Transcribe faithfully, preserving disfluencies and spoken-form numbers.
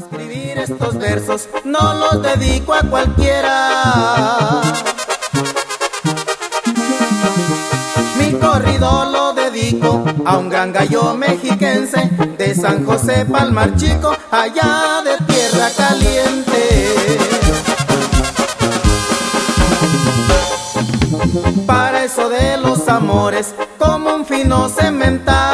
Escribir estos versos no los dedico a cualquiera. Mi corrido lo dedico a un gran gallo mexiquense de San José Palmar Chico, allá de tierra caliente. Para eso de los amores, como un fino cemental,